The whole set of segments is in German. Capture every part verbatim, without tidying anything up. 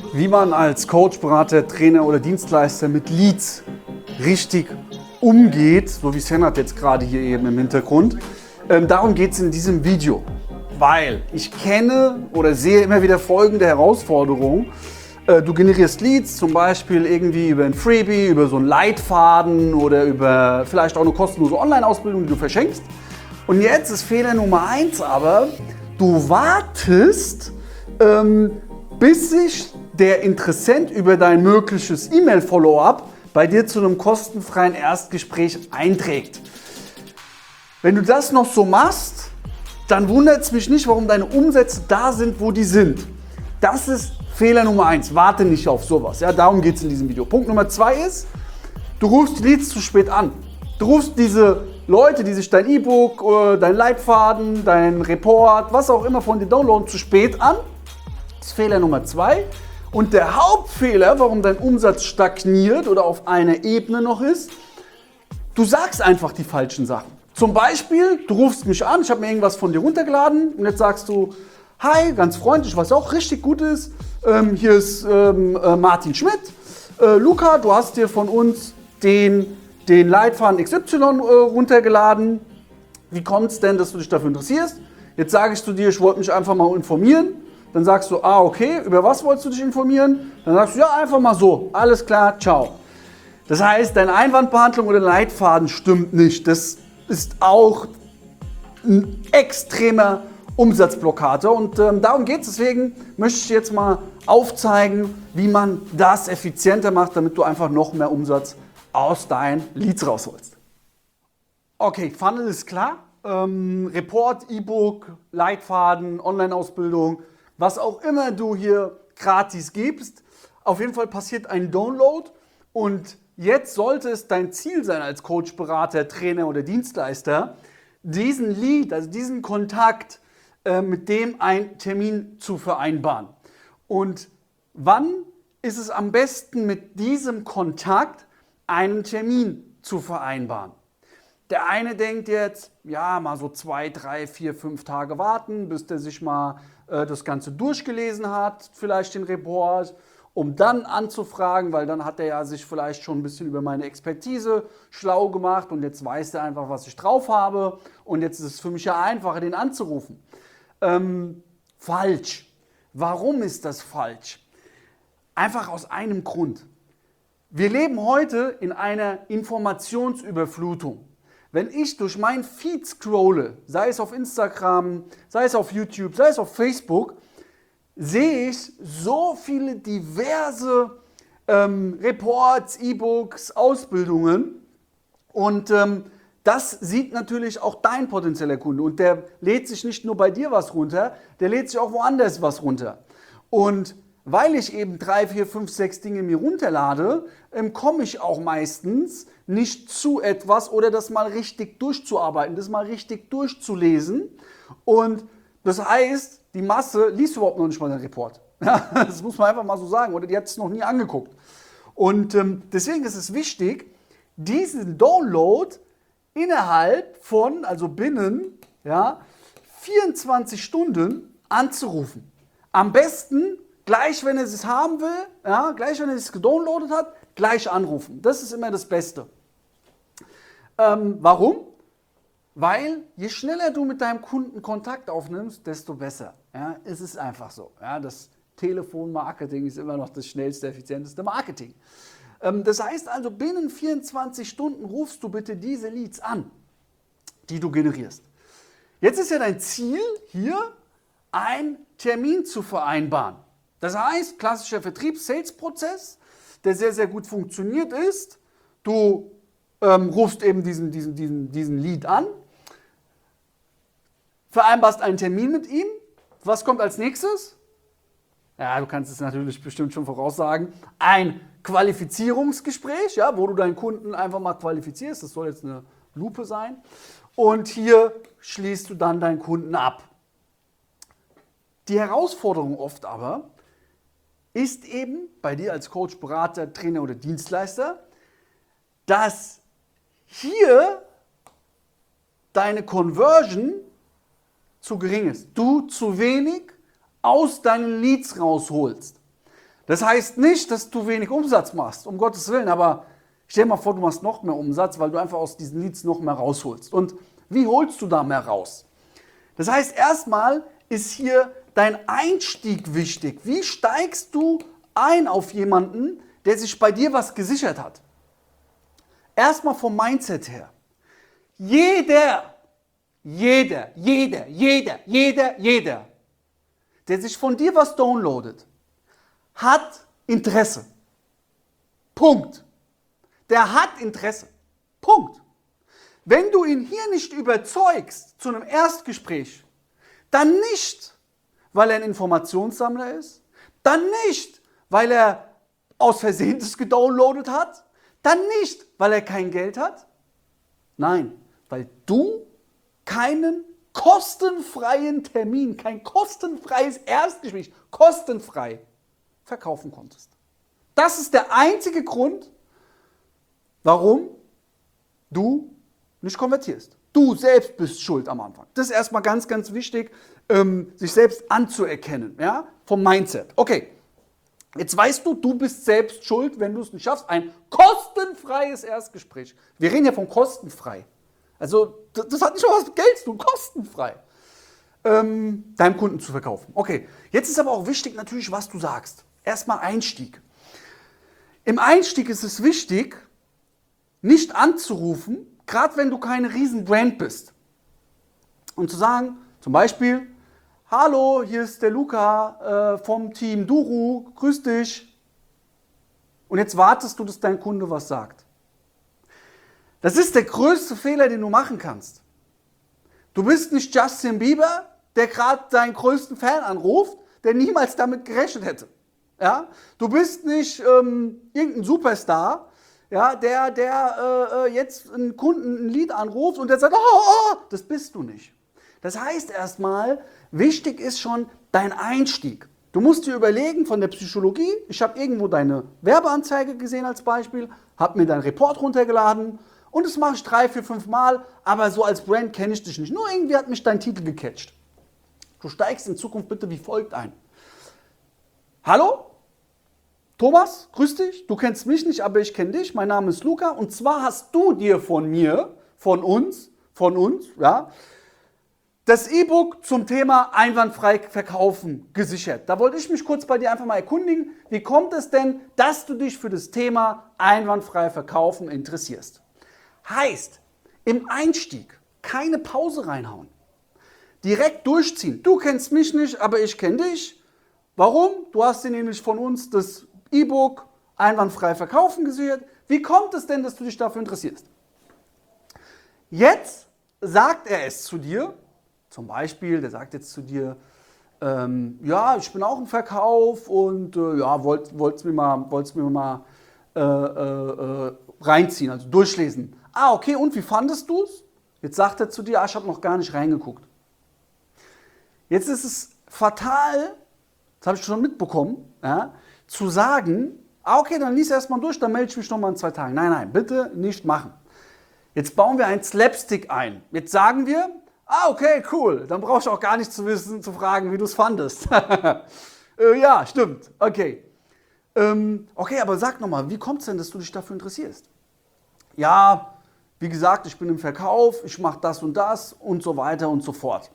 wie man als Coach, Berater, Trainer oder Dienstleister mit Leads richtig umgeht, so wie Senat jetzt gerade hier eben im Hintergrund. Ähm, darum geht es in diesem Video, weil ich kenne oder sehe immer wieder folgende Herausforderung. Äh, du generierst Leads, zum Beispiel irgendwie über ein Freebie, über so einen Leitfaden oder über vielleicht auch eine kostenlose Online-Ausbildung, die du verschenkst. Und jetzt ist Fehler Nummer eins aber, du wartest, ähm, bis sich der Interessent über dein mögliches E-Mail-Follow-up bei dir zu einem kostenfreien Erstgespräch einträgt. Wenn du das noch so machst, dann wundert es mich nicht, warum deine Umsätze da sind, wo die sind. Das ist Fehler Nummer eins. Warte nicht auf sowas. Ja, darum geht es in diesem Video. Punkt Nummer zwei ist, du rufst die Leads zu spät an. Du rufst diese Leute, die sich dein E-Book, dein Leitfaden, dein Report, was auch immer von dir downloaden, zu spät an. Das ist Fehler Nummer zwei. Und der Hauptfehler, warum dein Umsatz stagniert oder auf einer Ebene noch ist, du sagst einfach die falschen Sachen. Zum Beispiel, du rufst mich an, ich habe mir irgendwas von dir runtergeladen und jetzt sagst du, hi, ganz freundlich, was auch richtig gut ist, ähm, hier ist ähm, äh, Martin Schmidt. Äh, Luca, du hast dir von uns den, den Leitfaden X Y äh, runtergeladen. Wie kommt es denn, dass du dich dafür interessierst? Jetzt sage ich zu dir, ich wollte mich einfach mal informieren. Dann sagst du, ah okay, über was wolltest du dich informieren? Dann sagst du, ja einfach mal so, alles klar, ciao. Das heißt, deine Einwandbehandlung oder Leitfaden stimmt nicht. Das ist auch ein extremer Umsatzblockade und ähm, darum geht es. Deswegen möchte ich jetzt mal aufzeigen, wie man das effizienter macht, damit du einfach noch mehr Umsatz aus deinen Leads rausholst. Okay, Funnel ist klar. Ähm, Report, E-Book, Leitfaden, Online-Ausbildung, was auch immer du hier gratis gibst. Auf jeden Fall passiert ein Download und jetzt sollte es dein Ziel sein als Coach, Berater, Trainer oder Dienstleister, diesen Lead, also diesen Kontakt, äh, mit dem einen Termin zu vereinbaren. Und wann ist es am besten, mit diesem Kontakt einen Termin zu vereinbaren? Der eine denkt jetzt, ja, mal so zwei, drei, vier, fünf Tage warten, bis der sich mal äh, das Ganze durchgelesen hat, vielleicht den Report, um dann anzufragen, weil dann hat er ja sich vielleicht schon ein bisschen über meine Expertise schlau gemacht und jetzt weiß er einfach, was ich drauf habe und jetzt ist es für mich ja einfacher, den anzurufen. Ähm, falsch. Warum ist das falsch? Einfach aus einem Grund. Wir leben heute in einer Informationsüberflutung. Wenn ich durch mein Feed scrolle, sei es auf Instagram, sei es auf YouTube, sei es auf Facebook, sehe ich so viele diverse ähm, Reports, E-Books, Ausbildungen und ähm, das sieht natürlich auch dein potenzieller Kunde und der lädt sich nicht nur bei dir was runter, der lädt sich auch woanders was runter. Und weil ich eben drei, vier, fünf, sechs Dinge mir runterlade, ähm, komme ich auch meistens nicht zu etwas oder das mal richtig durchzuarbeiten, das mal richtig durchzulesen und das heißt, die Masse liest überhaupt noch nicht mal den Report. Ja, das muss man einfach mal so sagen. Oder die hat es noch nie angeguckt. Und ähm, deswegen ist es wichtig, diesen Download innerhalb von, also binnen, ja, vierundzwanzig Stunden anzurufen. Am besten gleich, wenn er es haben will, ja, gleich, wenn er es gedownloadet hat, gleich anrufen. Das ist immer das Beste. Ähm, warum? Weil je schneller du mit deinem Kunden Kontakt aufnimmst, desto besser. Ja, es ist einfach so. Ja, das Telefonmarketing ist immer noch das schnellste, effizienteste Marketing. Ähm, das heißt also, binnen vierundzwanzig Stunden rufst du bitte diese Leads an, die du generierst. Jetzt ist ja dein Ziel, hier einen Termin zu vereinbaren. Das heißt, klassischer Vertriebs-Sales-Prozess, der sehr, sehr gut funktioniert ist. Du ähm, rufst eben diesen, diesen, diesen, diesen Lead an, vereinbarst einen Termin mit ihm. Was kommt als nächstes? Ja, du kannst es natürlich bestimmt schon voraussagen. Ein Qualifizierungsgespräch, ja, wo du deinen Kunden einfach mal qualifizierst. Das soll jetzt eine Lupe sein. Und hier schließt du dann deinen Kunden ab. Die Herausforderung oft aber ist eben bei dir als Coach, Berater, Trainer oder Dienstleister, dass hier deine Conversion zu gering ist. Du zu wenig aus deinen Leads rausholst. Das heißt nicht, dass du wenig Umsatz machst, um Gottes Willen, aber stell dir mal vor, du machst noch mehr Umsatz, weil du einfach aus diesen Leads noch mehr rausholst. Und wie holst du da mehr raus? Das heißt, erstmal ist hier dein Einstieg wichtig. Wie steigst du ein auf jemanden, der sich bei dir was gesichert hat? Erstmal vom Mindset her. Jeder, jeder, jeder, jeder, jeder, jeder, der sich von dir was downloadet, hat Interesse. Punkt. Der hat Interesse. Punkt. Wenn du ihn hier nicht überzeugst zu einem Erstgespräch, dann nicht, weil er ein Informationssammler ist, dann nicht, weil er aus Versehen das gedownloadet hat, dann nicht, weil er kein Geld hat. Nein, weil du keinen kostenfreien Termin, kein kostenfreies Erstgespräch, kostenfrei verkaufen konntest. Das ist der einzige Grund, warum du nicht konvertierst. Du selbst bist schuld am Anfang. Das ist erstmal ganz, ganz wichtig, ähm, sich selbst anzuerkennen, ja, vom Mindset. Okay, jetzt weißt du, du bist selbst schuld, wenn du es nicht schaffst. Ein kostenfreies Erstgespräch. Wir reden ja von kostenfrei. Also das, das hat nicht mal was mit Geld zu tun, kostenfrei. Ähm, deinem Kunden zu verkaufen. Okay, jetzt ist aber auch wichtig natürlich, was du sagst. Erstmal Einstieg. Im Einstieg ist es wichtig, nicht anzurufen, gerade wenn du keine riesen Brand bist. Und zu sagen, zum Beispiel, hallo, hier ist der Luca äh, vom Team Duru, grüß dich. Und jetzt wartest du, dass dein Kunde was sagt. Das ist der größte Fehler, den du machen kannst. Du bist nicht Justin Bieber, der gerade seinen größten Fan anruft, der niemals damit gerechnet hätte. Ja? Du bist nicht ähm, irgendein Superstar, ja, der, der äh, jetzt einen Kunden ein Lied anruft und der sagt, oh, oh, das bist du nicht. Das heißt erstmal, wichtig ist schon dein Einstieg. Du musst dir überlegen von der Psychologie, ich habe irgendwo deine Werbeanzeige gesehen als Beispiel, habe mir deinen Report runtergeladen und das mache ich drei, vier, fünf Mal, aber so als Brand kenne ich dich nicht. Nur irgendwie hat mich dein Titel gecatcht. Du steigst in Zukunft bitte wie folgt ein. Hallo? Thomas, grüß dich, du kennst mich nicht, aber ich kenne dich, mein Name ist Luca und zwar hast du dir von mir, von uns, von uns, ja, das E-Book zum Thema einwandfrei verkaufen gesichert. Da wollte ich mich kurz bei dir einfach mal erkundigen, wie kommt es denn, dass du dich für das Thema einwandfrei verkaufen interessierst? Heißt, im Einstieg keine Pause reinhauen, direkt durchziehen. Du kennst mich nicht, aber ich kenne dich. Warum? Du hast dir nämlich von uns das E-Book einwandfrei verkaufen gesichert. Wie kommt es denn, dass du dich dafür interessierst? Jetzt sagt er es zu dir, zum Beispiel, der sagt jetzt zu dir, ähm, ja, ich bin auch im Verkauf und äh, ja, wollt, wollt's mir mal, wollt's mir mal äh, äh, reinziehen, also durchlesen. Ah, okay, und wie fandest du es? Jetzt sagt er zu dir, ah, ich habe noch gar nicht reingeguckt. Jetzt ist es fatal, das habe ich schon mitbekommen, ja, zu sagen, ah, okay, dann lies erst mal durch, dann melde ich mich noch mal in zwei Tagen. Nein, nein, bitte nicht machen. Jetzt bauen wir ein Slapstick ein. Jetzt sagen wir, ah, okay, cool, dann brauchst du auch gar nicht zu wissen, zu fragen, wie du es fandest. äh, ja, stimmt, okay. Ähm, okay, aber sag nochmal, wie kommt es denn, dass du dich dafür interessierst? Ja, wie gesagt, ich bin im Verkauf, ich mache das und das und so weiter und so fort.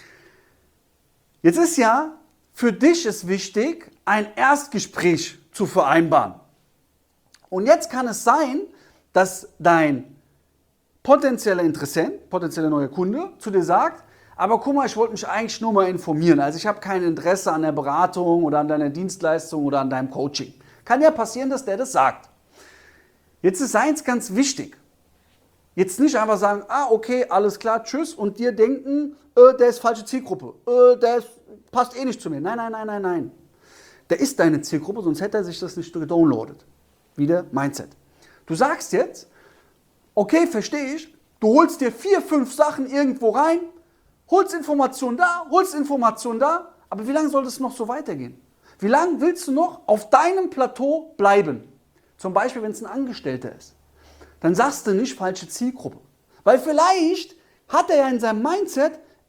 Jetzt ist ja, für dich ist wichtig, ein Erstgespräch zu vereinbaren. Und jetzt kann es sein, dass dein potenzieller Interessent, potenzieller neuer Kunde zu dir sagt, aber guck mal, ich wollte mich eigentlich nur mal informieren. Also ich habe kein Interesse an der Beratung oder an deiner Dienstleistung oder an deinem Coaching. Kann ja passieren, dass der das sagt. Jetzt ist eins ganz wichtig. Jetzt nicht einfach sagen, ah, okay, alles klar, tschüss, und dir denken, äh, der ist falsche Zielgruppe, äh, der ist, passt eh nicht zu mir. Nein, nein, nein, nein, nein. Der ist deine Zielgruppe, sonst hätte er sich das nicht gedownloadet. Wieder Mindset. Du sagst jetzt, okay, verstehe ich, du holst dir vier, fünf Sachen irgendwo rein, holst Informationen da, holst Informationen da, aber wie lange soll das noch so weitergehen? Wie lange willst du noch auf deinem Plateau bleiben? Zum Beispiel, wenn es ein Angestellter ist. Dann sagst du nicht falsche Zielgruppe. Weil vielleicht hat er ja in seinem Mindset,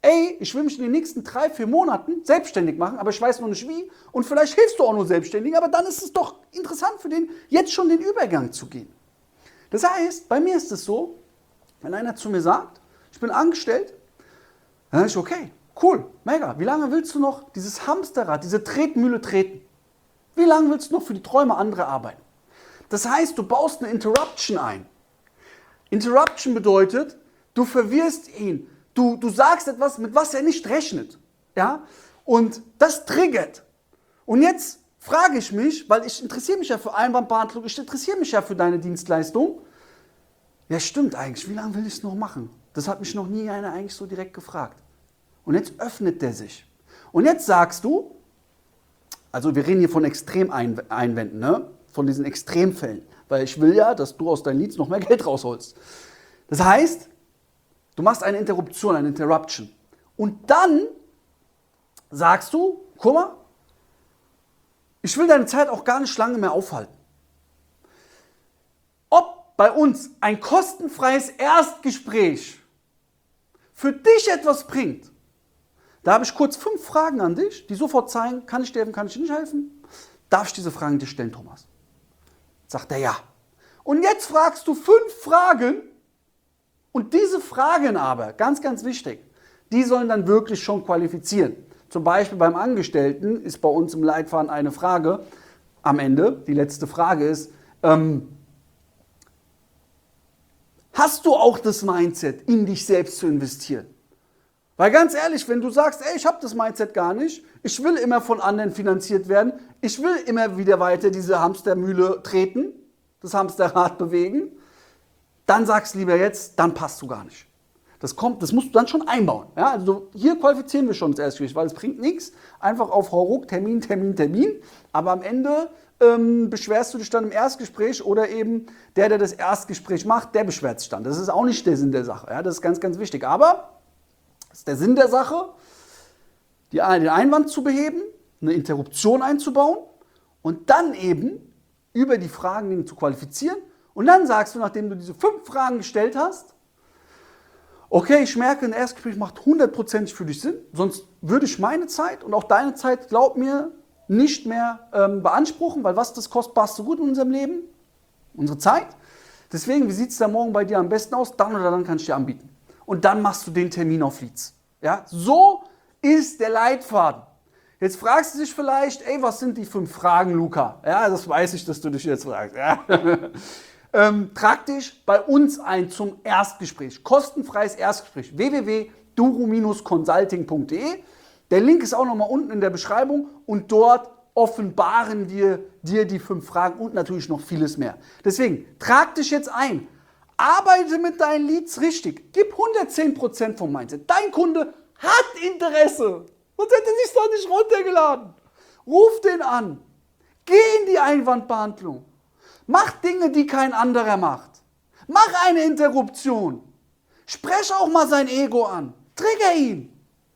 ey, ich will mich in den nächsten drei, vier Monaten selbstständig machen, aber ich weiß noch nicht wie und vielleicht hilfst du auch nur selbstständig, aber dann ist es doch interessant für den, jetzt schon den Übergang zu gehen. Das heißt, bei mir ist es so, wenn einer zu mir sagt, ich bin angestellt, dann sage ich, okay, cool, mega, wie lange willst du noch dieses Hamsterrad, diese Tretmühle treten? Wie lange willst du noch für die Träume anderer arbeiten? Das heißt, du baust eine Interruption ein. Interruption bedeutet, du verwirrst ihn. Du, du sagst etwas, mit was er nicht rechnet. Ja? Und das triggert. Und jetzt frage ich mich, weil ich interessiere mich ja für Einwandbehandlung, ich interessiere mich ja für deine Dienstleistung. Ja, stimmt eigentlich, wie lange will ich es noch machen? Das hat mich noch nie einer eigentlich so direkt gefragt. Und jetzt öffnet der sich. Und jetzt sagst du, also wir reden hier von Extremeinwänden, ne? Von diesen Extremfällen. Weil ich will ja, dass du aus deinen Leads noch mehr Geld rausholst. Das heißt, du machst eine Interruption, eine Interruption. Und dann sagst du, guck mal, ich will deine Zeit auch gar nicht lange mehr aufhalten. Ob bei uns ein kostenfreies Erstgespräch für dich etwas bringt, da habe ich kurz fünf Fragen an dich, die sofort zeigen, kann ich dir helfen, kann ich dir nicht helfen? Darf ich diese Fragen dir stellen, Thomas? Sagt er ja. Und jetzt fragst du fünf Fragen und diese Fragen aber, ganz, ganz wichtig, die sollen dann wirklich schon qualifizieren. Zum Beispiel beim Angestellten ist bei uns im Leitfaden eine Frage am Ende, die letzte Frage ist, ähm, hast du auch das Mindset, in dich selbst zu investieren? Weil ganz ehrlich, wenn du sagst, ey, ich habe das Mindset gar nicht, ich will immer von anderen finanziert werden, ich will immer wieder weiter diese Hamstermühle treten, das Hamsterrad bewegen, dann sagst lieber jetzt, dann passt du gar nicht. Das kommt, das musst du dann schon einbauen. Ja, also hier qualifizieren wir schon das Erstgespräch, weil es bringt nichts, einfach auf Hauruck, Termin, Termin, Termin, aber am Ende ähm, beschwerst du dich dann im Erstgespräch oder eben der, der das Erstgespräch macht, der beschwert sich dann. Das ist auch nicht der Sinn der Sache, ja, das ist ganz, ganz wichtig. Aber das ist der Sinn der Sache, die, den Einwand zu beheben, eine Interruption einzubauen und dann eben über die Fragen zu qualifizieren. Und dann sagst du, nachdem du diese fünf Fragen gestellt hast, okay, ich merke, ein Erstgespräch macht hundertprozentig für dich Sinn, sonst würde ich meine Zeit und auch deine Zeit, glaub mir, nicht mehr ähm, beanspruchen, weil was das kostbarste Gut in unserem Leben? Unsere Zeit. Deswegen, wie sieht es da morgen bei dir am besten aus? Dann oder dann kann ich dir anbieten. Und dann machst du den Termin auf Leads. Ja, so ist der Leitfaden. Jetzt fragst du dich vielleicht, ey, was sind die fünf Fragen, Luca? Ja, das weiß ich, dass du dich jetzt fragst. Ja. ähm, trag dich bei uns ein zum Erstgespräch. Kostenfreies Erstgespräch. w w w punkt duru Bindestrich consulting punkt de. Der Link ist auch nochmal unten in der Beschreibung und dort offenbaren wir dir die fünf Fragen und natürlich noch vieles mehr. Deswegen, trag dich jetzt ein. Arbeite mit deinen Leads richtig. Gib hundertzehn Prozent vom Mindset. Dein Kunde hat Interesse. Sonst hätte er sich doch nicht runtergeladen. Ruf den an. Geh in die Einwandbehandlung. Mach Dinge, die kein anderer macht. Mach eine Interruption. Sprech auch mal sein Ego an. Trigger ihn.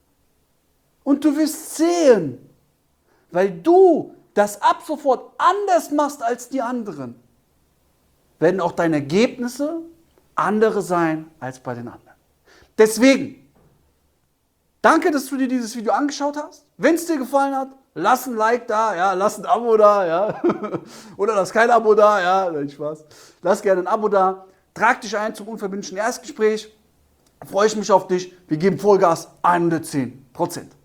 Und du wirst sehen, weil du das ab sofort anders machst als die anderen, werden auch deine Ergebnisse andere sein als bei den anderen. Deswegen, danke, dass du dir dieses Video angeschaut hast. Wenn es dir gefallen hat, lass ein Like da, ja, lass ein Abo da, ja, oder lass kein Abo da, ja, nein, Spaß. Lass gerne ein Abo da, trag dich ein zum unverbindlichen Erstgespräch, freue ich mich auf dich, wir geben Vollgas hundertzehn Prozent.